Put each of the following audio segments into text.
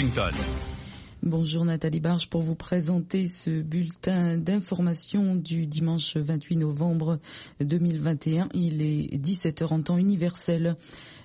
Washington. Bonjour Nathalie Barge pour vous présenter ce bulletin d'information du dimanche 28 novembre 2021. Il est 17h en temps universel.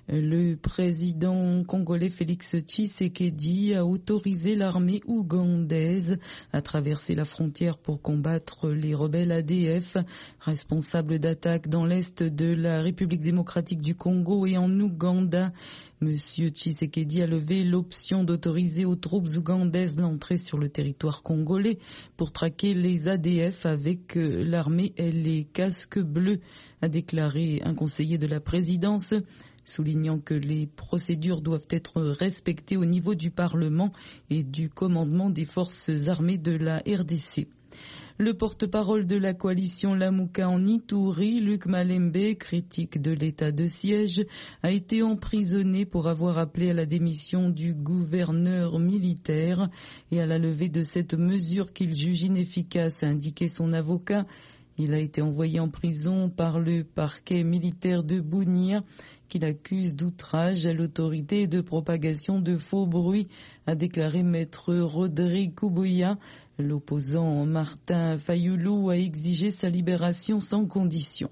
Le président congolais Félix Tshisekedi a autorisé l'armée ougandaise à traverser la frontière pour combattre les rebelles ADF, responsables d'attaques dans l'est de la République démocratique du Congo et en Ouganda. Monsieur Tshisekedi a levé l'option d'autoriser aux troupes ougandaises l'entrée sur le territoire congolais pour traquer les ADF avec l'armée et les casques bleus, a déclaré un conseiller de la présidence, soulignant que les procédures doivent être respectées au niveau du Parlement et du commandement des forces armées de la RDC. Le porte-parole de la coalition Lamuka en Ituri, Luc Malembe, critique de l'état de siège, a été emprisonné pour avoir appelé à la démission du gouverneur militaire et à la levée de cette mesure qu'il juge inefficace, a indiqué son avocat. Il a été envoyé en prison par le parquet militaire de Bunia, qu'il accuse d'outrage à l'autorité et de propagation de faux bruits, a déclaré maître Rodrigue Kubuya. L'opposant Martin Fayoulou a exigé sa libération sans condition.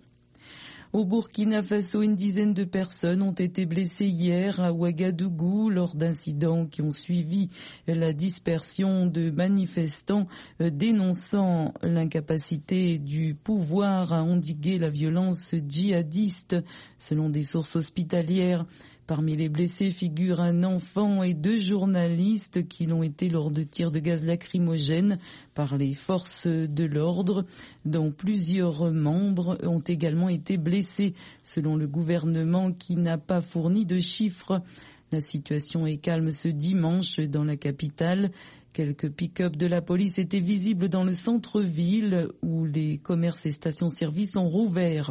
Au Burkina Faso, une dizaine de personnes ont été blessées hier à Ouagadougou lors d'incidents qui ont suivi la dispersion de manifestants dénonçant l'incapacité du pouvoir à endiguer la violence djihadiste, selon des sources hospitalières. Parmi les blessés figurent un enfant et 2 journalistes qui l'ont été lors de tirs de gaz lacrymogène par les forces de l'ordre, dont plusieurs membres ont également été blessés, selon le gouvernement qui n'a pas fourni de chiffres. La situation est calme ce dimanche dans la capitale. Quelques pick-up de la police étaient visibles dans le centre-ville où les commerces et stations-service ont rouvert.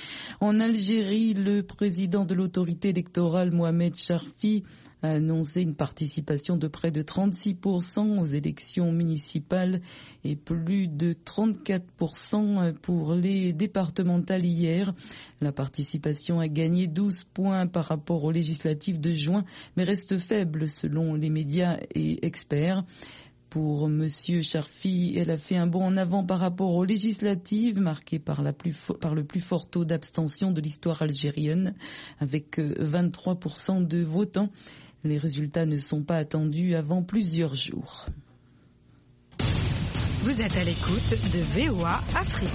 En Algérie, le président de l'autorité électorale, Mohamed Charfi, a annoncé une participation de près de 36% aux élections municipales et plus de 34% pour les départementales hier. La participation a gagné 12 points par rapport aux législatives de juin, mais reste faible selon les médias et experts. Pour Monsieur Charfi, elle a fait un bond en avant par rapport aux législatives, marquées par le plus fort taux d'abstention de l'histoire algérienne, avec 23% de votants. Les résultats ne sont pas attendus avant plusieurs jours. Vous êtes à l'écoute de VOA Afrique.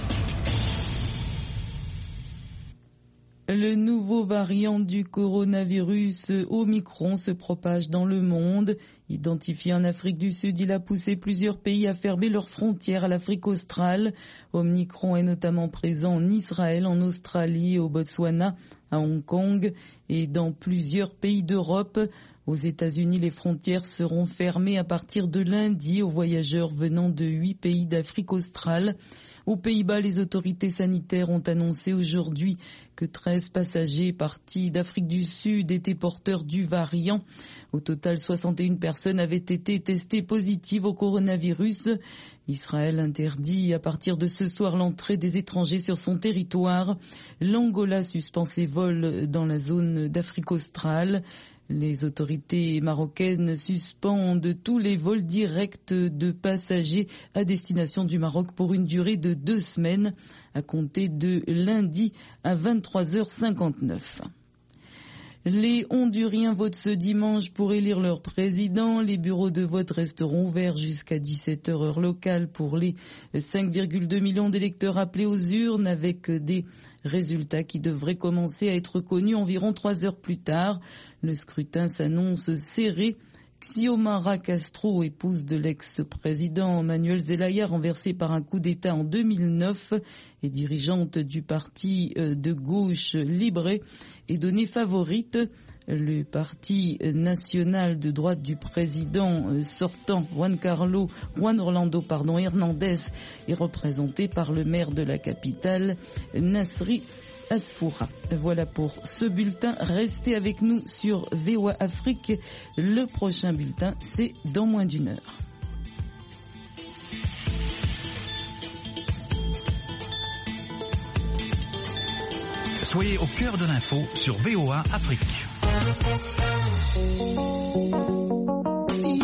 Le nouveau variant du coronavirus Omicron se propage dans le monde. Identifié en Afrique du Sud, il a poussé plusieurs pays à fermer leurs frontières à l'Afrique australe. Omicron est notamment présent en Israël, en Australie, au Botswana, à Hong Kong et dans plusieurs pays d'Europe. Aux États-Unis, les frontières seront fermées à partir de lundi aux voyageurs venant de 8 pays d'Afrique australe. Aux Pays-Bas, les autorités sanitaires ont annoncé aujourd'hui que 13 passagers partis d'Afrique du Sud étaient porteurs du variant. Au total, 61 personnes avaient été testées positives au coronavirus. Israël interdit à partir de ce soir l'entrée des étrangers sur son territoire. L'Angola suspend ses vols dans la zone d'Afrique australe. Les autorités marocaines suspendent tous les vols directs de passagers à destination du Maroc pour une durée de 2 semaines, à compter de lundi à 23h59. Les Honduriens votent ce dimanche pour élire leur président. Les bureaux de vote resteront ouverts jusqu'à 17h heure locale pour les 5,2 millions d'électeurs appelés aux urnes, avec des résultats qui devraient commencer à être connus environ 3 heures plus tard. Le scrutin s'annonce serré. Xiomara Castro, épouse de l'ex-président Manuel Zelaya, renversé par un coup d'État en 2009 et dirigeante du parti de gauche Libre, est donnée favorite. Le parti national de droite du président sortant Juan Orlando Hernandez est représenté par le maire de la capitale, Nasri Asfoura. Voilà pour ce bulletin. Restez avec nous sur VOA Afrique. Le prochain bulletin, c'est dans moins d'1 heure. Soyez au cœur de l'info sur VOA Afrique.